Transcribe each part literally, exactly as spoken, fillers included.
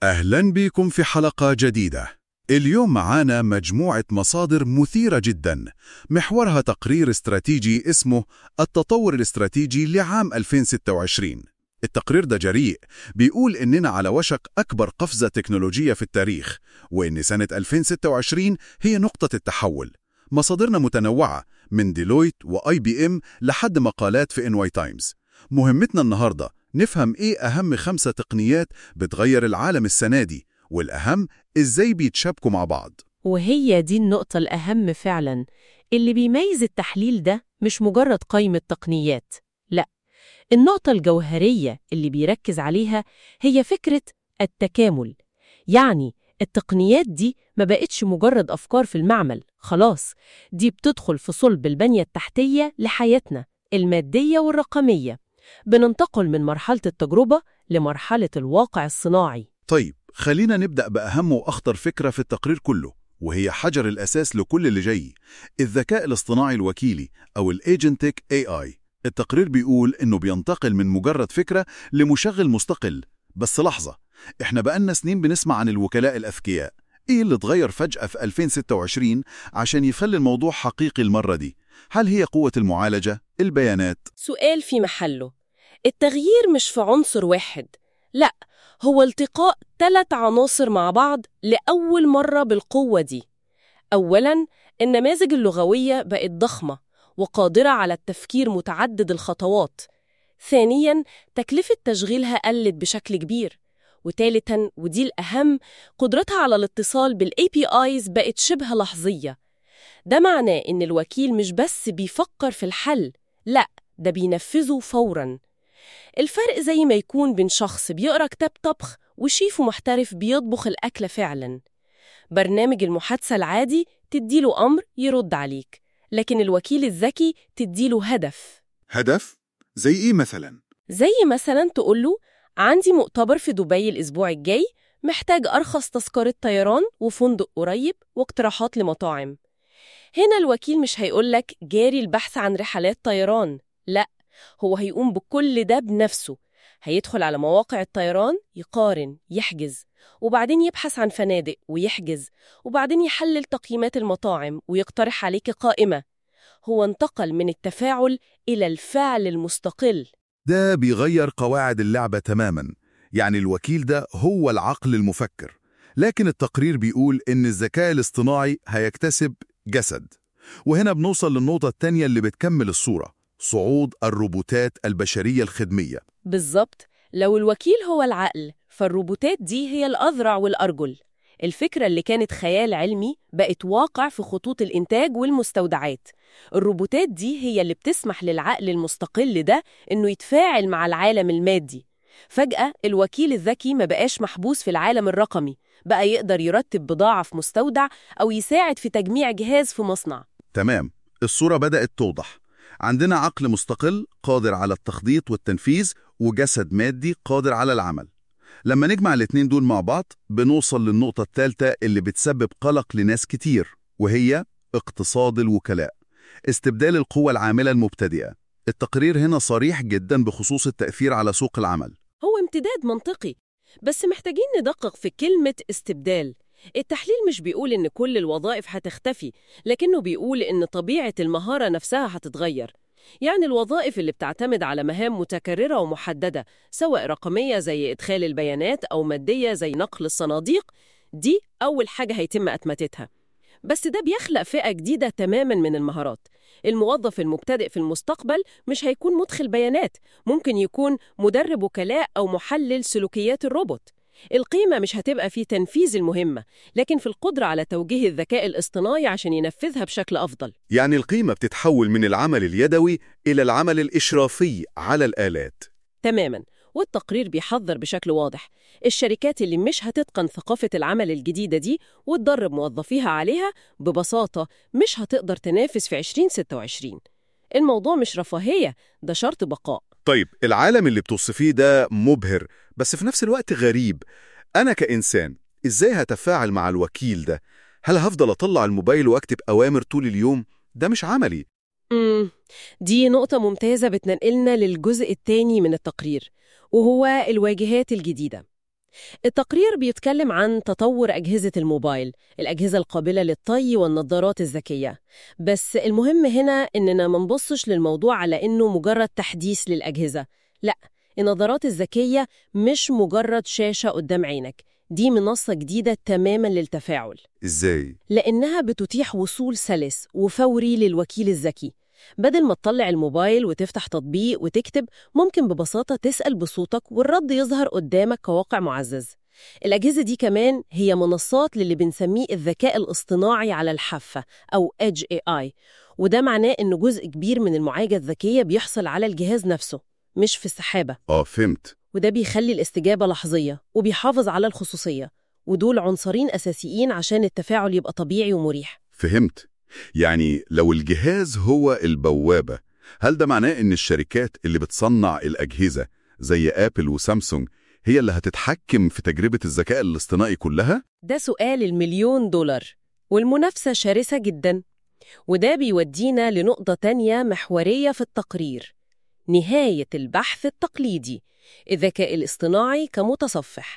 أهلاً بكم في حلقة جديدة. اليوم معانا مجموعة مصادر مثيرة جداً، محورها تقرير استراتيجي اسمه التطور الاستراتيجي لعام ألفين وستة وعشرين. التقرير ده جريء، بيقول إننا على وشك أكبر قفزة تكنولوجية في التاريخ، وإن سنة ألفين وستة وعشرين هي نقطة التحول. مصادرنا متنوعة من ديلويت وآي بي إم لحد مقالات في إن واي تايمز. مهمتنا النهاردة نفهم إيه أهم خمسة تقنيات بتغير العالم السنة دي، والأهم إزاي بيتشابكوا مع بعض. وهي دي النقطة الأهم فعلاً. اللي بيميز التحليل ده مش مجرد قائمة تقنيات، لأ، النقطة الجوهرية اللي بيركز عليها هي فكرة التكامل. يعني التقنيات دي ما بقتش مجرد أفكار في المعمل، خلاص دي بتدخل في صلب البنية التحتية لحياتنا المادية والرقمية. بننتقل من مرحلة التجربة لمرحلة الواقع الصناعي. طيب خلينا نبدأ بأهم وأخطر فكرة في التقرير كله، وهي حجر الأساس لكل اللي جاي: الذكاء الاصطناعي الوكيلي أو الأيجنتيك إيه آي. التقرير بيقول إنه بينتقل من مجرد فكرة لمشغل مستقل. بس لحظة، إحنا بقالنا سنين بنسمع عن الوكلاء الأذكياء. إيه اللي اتغير فجأة في ألفين وستة وعشرين عشان يخلي الموضوع حقيقي المرة دي؟ هل هي قوة المعالجة؟ البيانات؟ سؤال في محله. التغيير مش في عنصر واحد، لأ، هو التقاء ثلاث عناصر مع بعض لأول مرة بالقوة دي. أولاً، النماذج اللغوية بقت ضخمة وقادرة على التفكير متعدد الخطوات. ثانياً، تكلفة تشغيلها قلت بشكل كبير. وثالثاً، ودي الأهم، قدرتها على الاتصال بالإي بي آيز بقت شبه لحظية. ده معناه إن الوكيل مش بس بيفكر في الحل، لأ، ده بينفذه فوراً. الفرق زي ما يكون بين شخص بيقرأ كتاب طبخ وشيف محترف بيطبخ الأكلة فعلاً. برنامج المحادثة العادي تديله أمر يرد عليك، لكن الوكيل الذكي تديله هدف. هدف؟ زي إيه مثلاً؟ زي مثلاً تقوله: عندي مؤتمر في دبي الأسبوع الجاي، محتاج أرخص تذكرة طيران وفندق قريب واقتراحات لمطاعم. هنا الوكيل مش هيقولك جاري البحث عن رحلات طيران، لأ، هو هيقوم بكل ده بنفسه. هيدخل على مواقع الطيران، يقارن، يحجز، وبعدين يبحث عن فنادق ويحجز، وبعدين يحلل تقييمات المطاعم ويقترح عليك قائمة. هو انتقل من التفاعل إلى الفعل المستقل. ده بيغير قواعد اللعبة تماماً. يعني الوكيل ده هو العقل المفكر، لكن التقرير بيقول إن الذكاء الاصطناعي هيكتسب جسد. وهنا بنوصل للنقطة التانية اللي بتكمل الصورة: صعود الروبوتات البشرية الخدمية. بالظبط، لو الوكيل هو العقل فالروبوتات دي هي الأذرع والأرجل. الفكرة اللي كانت خيال علمي بقت واقع في خطوط الإنتاج والمستودعات. الروبوتات دي هي اللي بتسمح للعقل المستقل ده إنه يتفاعل مع العالم المادي. فجأة الوكيل الذكي ما بقاش محبوس في العالم الرقمي، بقى يقدر يرتب بضاعة في مستودع أو يساعد في تجميع جهاز في مصنع. تمام، الصورة بدأت توضح. عندنا عقل مستقل قادر على التخطيط والتنفيذ، وجسد مادي قادر على العمل. لما نجمع الاتنين دول مع بعض بنوصل للنقطة الثالثة اللي بتسبب قلق لناس كتير، وهي اقتصاد الوكلاء، استبدال القوى العاملة المبتدئة. التقرير هنا صريح جدا بخصوص التأثير على سوق العمل. هو امتداد منطقي، بس محتاجين ندقق في كلمة استبدال. التحليل مش بيقول إن كل الوظائف هتختفي، لكنه بيقول إن طبيعة المهارة نفسها هتتغير. يعني الوظائف اللي بتعتمد على مهام متكررة ومحددة، سواء رقمية زي إدخال البيانات أو مادية زي نقل الصناديق، دي أول حاجة هيتم أتمتتها. بس ده بيخلق فئة جديدة تماماً من المهارات. الموظف المبتدئ في المستقبل مش هيكون مدخل بيانات، ممكن يكون مدرب وكلاء أو محلل سلوكيات الروبوت. القيمة مش هتبقى في تنفيذ المهمة، لكن في القدرة على توجيه الذكاء الاصطناعي عشان ينفذها بشكل أفضل. يعني القيمة بتتحول من العمل اليدوي إلى العمل الإشرافي على الآلات. تماماً، والتقرير بيحذر بشكل واضح: الشركات اللي مش هتتقن ثقافة العمل الجديدة دي وتدرب موظفيها عليها ببساطة مش هتقدر تنافس في ألفين وستة وعشرين. الموضوع مش رفاهية، ده شرط بقاء. طيب العالم اللي بتوصفيه ده مبهر، بس في نفس الوقت غريب. أنا كإنسان إزاي هتفاعل مع الوكيل ده؟ هل هفضل أطلع الموبايل وأكتب أوامر طول اليوم؟ ده مش عملي. امم دي نقطة ممتازة بتنقلنا للجزء الثاني من التقرير، وهو الواجهات الجديدة. التقرير بيتكلم عن تطور أجهزة الموبايل، الأجهزة القابلة للطي والنظارات الذكية. بس المهم هنا إننا ما نبصش للموضوع على إنه مجرد تحديث للأجهزة. لا، النظارات الذكية مش مجرد شاشة قدام عينك، دي منصة جديدة تماماً للتفاعل. إزاي؟ لأنها بتتيح وصول سلس وفوري للوكيل الذكي. بدل ما تطلع الموبايل وتفتح تطبيق وتكتب، ممكن ببساطة تسأل بصوتك والرد يظهر قدامك كواقع معزز. الأجهزة دي كمان هي منصات للي بنسميه الذكاء الاصطناعي على الحافة أو Edge إيه آي، وده معناه إن جزء كبير من المعالجة الذكية بيحصل على الجهاز نفسه مش في السحابة. آه فهمت. وده بيخلي الاستجابة لحظية وبيحافظ على الخصوصية، ودول عنصرين أساسيين عشان التفاعل يبقى طبيعي ومريح. فهمت. يعني لو الجهاز هو البوابة، هل ده معناه إن الشركات اللي بتصنع الأجهزة زي آبل وسامسونج هي اللي هتتحكم في تجربة الذكاء الاصطناعي كلها؟ ده سؤال المليون دولار، والمنافسة شرسة جدا. وده بيودينا لنقطة تانية محورية في التقرير: نهاية البحث التقليدي، الذكاء الاصطناعي كمتصفح.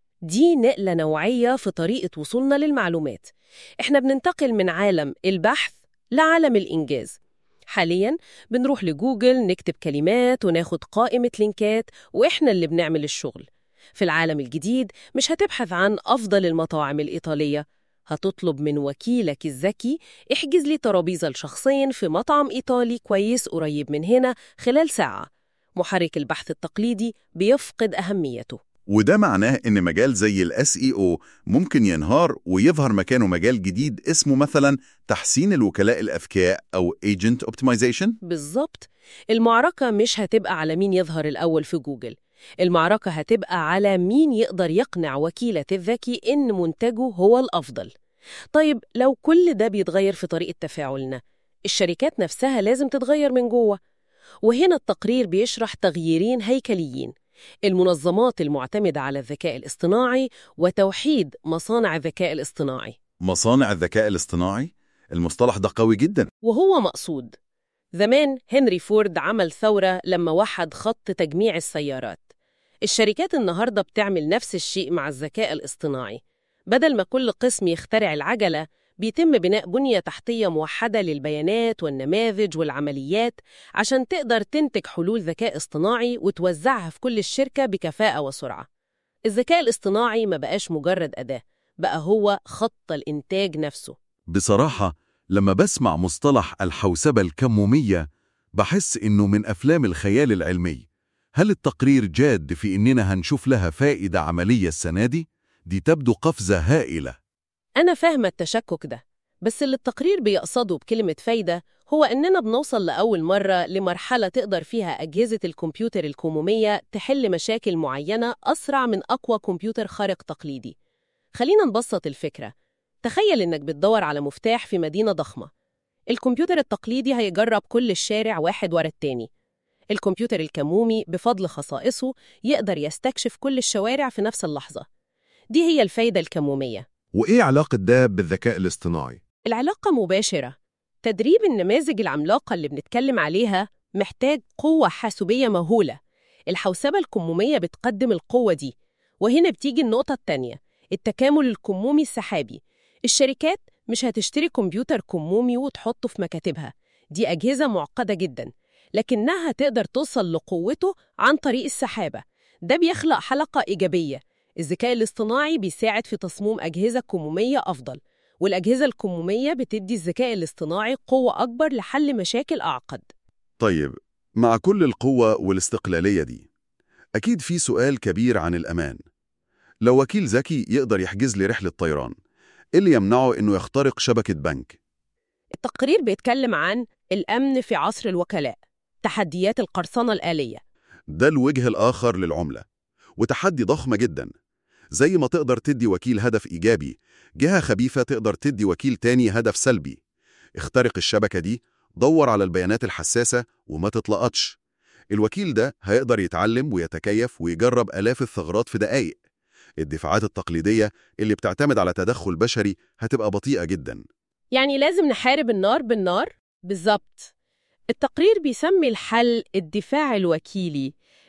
دي نقلة نوعية في طريقة وصولنا للمعلومات. إحنا بننتقل من عالم البحث لعالم الإنجاز. حالياً بنروح لجوجل نكتب كلمات وناخد قائمة لينكات، وإحنا اللي بنعمل الشغل. في العالم الجديد مش هتبحث عن أفضل المطاعم الإيطالية، هتطلب من وكيلك الذكي: احجز لي ترابيزة لشخصين في مطعم إيطالي كويس قريب من هنا خلال ساعة. محرك البحث التقليدي بيفقد أهميته. وده معناه إن مجال زي ال إس إي أو ممكن ينهار ويظهر مكانه مجال جديد اسمه مثلا تحسين الوكلاء الأذكياء أو Agent Optimization؟ بالظبط. المعركة مش هتبقى على مين يظهر الأول في جوجل، المعركة هتبقى على مين يقدر يقنع وكيلة الذكي إن منتجه هو الأفضل. طيب لو كل ده بيتغير في طريقة تفاعلنا، الشركات نفسها لازم تتغير من جوه. وهنا التقرير بيشرح تغييرين هيكليين: المنظمات المعتمدة على الذكاء الاصطناعي وتوحيد مصانع الذكاء الاصطناعي. مصانع الذكاء الاصطناعي؟ المصطلح ده قوي جدا. وهو مقصود. زمان هنري فورد عمل ثورة لما وحد خط تجميع السيارات. الشركات النهاردة بتعمل نفس الشيء مع الذكاء الاصطناعي. بدل ما كل قسم يخترع العجلة، بيتم بناء بنية تحتية موحدة للبيانات والنماذج والعمليات عشان تقدر تنتج حلول ذكاء اصطناعي وتوزعها في كل الشركة بكفاءة وسرعة. الذكاء الاصطناعي ما بقاش مجرد أداة، بقى هو خط الإنتاج نفسه. بصراحة لما بسمع مصطلح الحوسبة الكمومية بحس إنه من أفلام الخيال العلمي. هل التقرير جاد في إننا هنشوف لها فائدة عملية السنة دي؟ دي تبدو قفزة هائلة. أنا فاهمة التشكك ده، بس اللي التقرير بيقصده بكلمة فايدة هو إننا بنوصل لأول مرة لمرحلة تقدر فيها أجهزة الكمبيوتر الكمومية تحل مشاكل معينة أسرع من أقوى كمبيوتر خارق تقليدي. خلينا نبسط الفكرة. تخيل إنك بتدور على مفتاح في مدينة ضخمة. الكمبيوتر التقليدي هيجرب كل الشارع واحد ورا التاني. الكمبيوتر الكمومي بفضل خصائصه يقدر يستكشف كل الشوارع في نفس اللحظة. دي هي الفايدة الكمومية. وإيه علاقة ده بالذكاء الاصطناعي؟ العلاقة مباشرة. تدريب النماذج العملاقة اللي بنتكلم عليها محتاج قوة حاسوبية مهولة. الحوسبة الكمومية بتقدم القوة دي. وهنا بتيجي النقطة التانية: التكامل الكمومي السحابي. الشركات مش هتشتري كمبيوتر كمومي وتحطه في مكاتبها، دي أجهزة معقدة جدا، لكنها تقدر توصل لقوته عن طريق السحابة. ده بيخلق حلقة إيجابية. الذكاء الاصطناعي بيساعد في تصميم أجهزة كمومية أفضل، والأجهزة الكمومية بتدي الذكاء الاصطناعي قوة أكبر لحل مشاكل أعقد. طيب، مع كل القوة والاستقلالية دي، أكيد في سؤال كبير عن الأمان. لو وكيل ذكي يقدر يحجز لي رحلة طيران، إيه اللي يمنعه إنه يخترق شبكة بنك؟ التقرير بيتكلم عن الأمن في عصر الوكلاء، تحديات القرصنة الآلية. ده الوجه الآخر للعملة، وتحدي ضخم جدا. زي ما تقدر تدي وكيل هدف إيجابي، جهة خبيثة تقدر تدي وكيل تاني هدف سلبي. اخترق الشبكة دي، دور على البيانات الحساسة وما تطلقتش. الوكيل ده هيقدر يتعلم ويتكيف ويجرب آلاف الثغرات في دقايق. الدفاعات التقليدية اللي بتعتمد على تدخل بشري هتبقى بطيئة جدا. يعني لازم نحارب النار بالنار؟ بالظبط. التقرير بيسمي الحل الدفاع الوكيلي.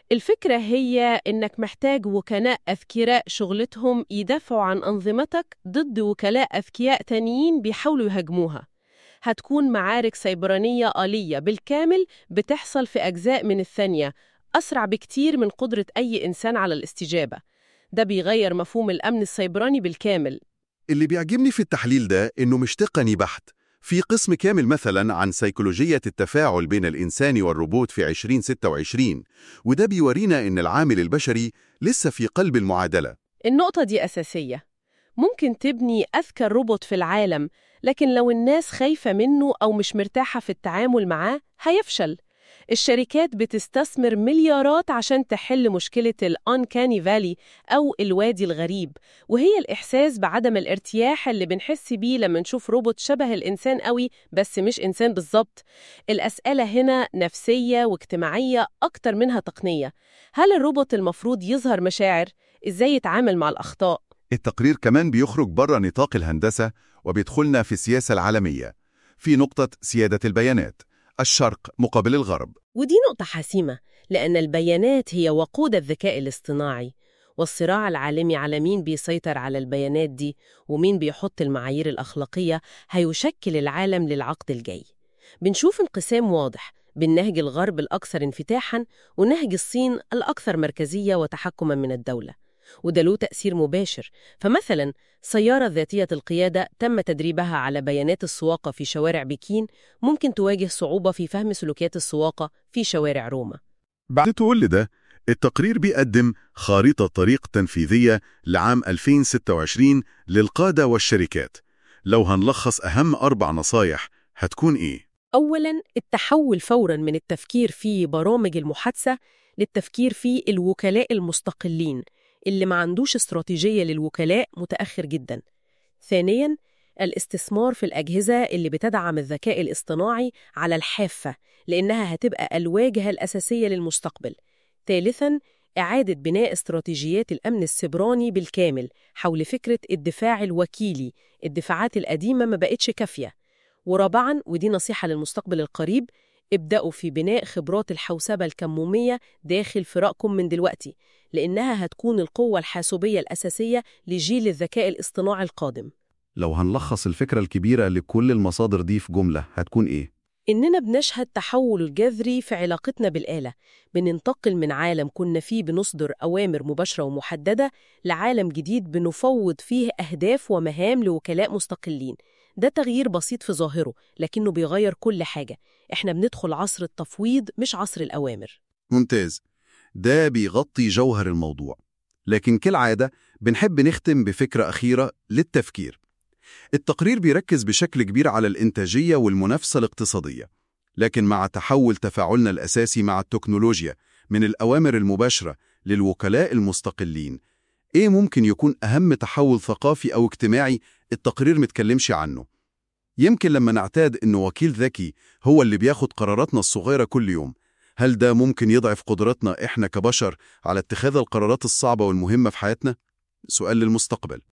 الفكرة هي إنك محتاج وكلاء أذكياء شغلتهم يدافعوا عن أنظمتك ضد وكلاء أذكياء تانيين بيحاولوا يهاجموها. هتكون معارك سيبرانية آلية بالكامل بتحصل في أجزاء من الثانية، أسرع بكتير من قدرة أي إنسان على الاستجابة. ده بيغير مفهوم الأمن السيبراني بالكامل. اللي بيعجبني في التحليل ده إنه مش تقني بحت، في قسم كامل مثلا عن سيكولوجية التفاعل بين الإنسان والروبوت في عشرين ستة وعشرين، وده بيورينا إن العامل البشري لسه في قلب المعادلة. النقطة دي أساسية. ممكن تبني أذكى روبوت في العالم، لكن لو الناس خايفة منه أو مش مرتاحة في التعامل معاه هيفشل. الشركات بتستثمر مليارات عشان تحل مشكلة الأنكاني فالي أو الوادي الغريب، وهي الإحساس بعدم الارتياح اللي بنحس بيه لما نشوف روبوت شبه الإنسان قوي بس مش إنسان بالظبط. الأسئلة هنا نفسية واجتماعية أكتر منها تقنية. هل الروبوت المفروض يظهر مشاعر؟ إزاي يتعامل مع الأخطاء؟ التقرير كمان بيخرج بره نطاق الهندسة وبيدخلنا في السياسة العالمية، في نقطة سيادة البيانات، الشرق مقابل الغرب. ودي نقطة حاسمة، لأن البيانات هي وقود الذكاء الاصطناعي، والصراع العالمي على مين بيسيطر على البيانات دي ومين بيحط المعايير الأخلاقية هيشكل العالم للعقد الجاي. بنشوف انقسام واضح بين نهج الغرب الأكثر انفتاحاً ونهج الصين الأكثر مركزية وتحكماً من الدولة، وده له تأثير مباشر. فمثلاً سيارة ذاتية القيادة تم تدريبها على بيانات السواقة في شوارع بكين ممكن تواجه صعوبة في فهم سلوكيات السواقة في شوارع روما. بعد تقول لي ده، التقرير بيقدم خارطة طريق تنفيذية لعام ألفين وستة وعشرين للقادة والشركات. لو هنلخص أهم أربع نصايح هتكون إيه؟ أولاً، التحول فوراً من التفكير في برامج المحادثة للتفكير في الوكلاء المستقلين اللي ما عندوش استراتيجية للوكلاء متأخر جداً. ثانياً، الاستثمار في الأجهزة اللي بتدعم الذكاء الاصطناعي على الحافة لأنها هتبقى الواجهة الأساسية للمستقبل. ثالثاً، إعادة بناء استراتيجيات الأمن السيبراني بالكامل حول فكرة الدفاع الوكيلي. الدفاعات القديمة ما بقتش كافية. ورابعاً، ودي نصيحة للمستقبل القريب، ابدأوا في بناء خبرات الحوسبة الكمومية داخل فرقكم من دلوقتي، لأنها هتكون القوة الحاسوبية الأساسية لجيل الذكاء الاصطناعي القادم. لو هنلخص الفكرة الكبيرة لكل المصادر دي في جملة هتكون إيه؟ إننا بنشهد تحول الجذري في علاقتنا بالآلة. بننتقل من عالم كنا فيه بنصدر أوامر مباشرة ومحددة لعالم جديد بنفوض فيه أهداف ومهام لوكلاء مستقلين. ده تغيير بسيط في ظاهره، لكنه بيغير كل حاجة. إحنا بندخل عصر التفويض مش عصر الأوامر. ممتاز، ده بيغطي جوهر الموضوع. لكن كالعادة بنحب نختم بفكرة أخيرة للتفكير. التقرير بيركز بشكل كبير على الإنتاجية والمنافسة الاقتصادية، لكن مع تحول تفاعلنا الأساسي مع التكنولوجيا من الأوامر المباشرة للوكلاء المستقلين، إيه ممكن يكون أهم تحول ثقافي أو اجتماعي التقرير متكلمش عنه؟ يمكن لما نعتاد إنه وكيل ذكي هو اللي بياخد قراراتنا الصغيرة كل يوم، هل ده ممكن يضعف قدرتنا إحنا كبشر على اتخاذ القرارات الصعبة والمهمة في حياتنا؟ سؤال للمستقبل.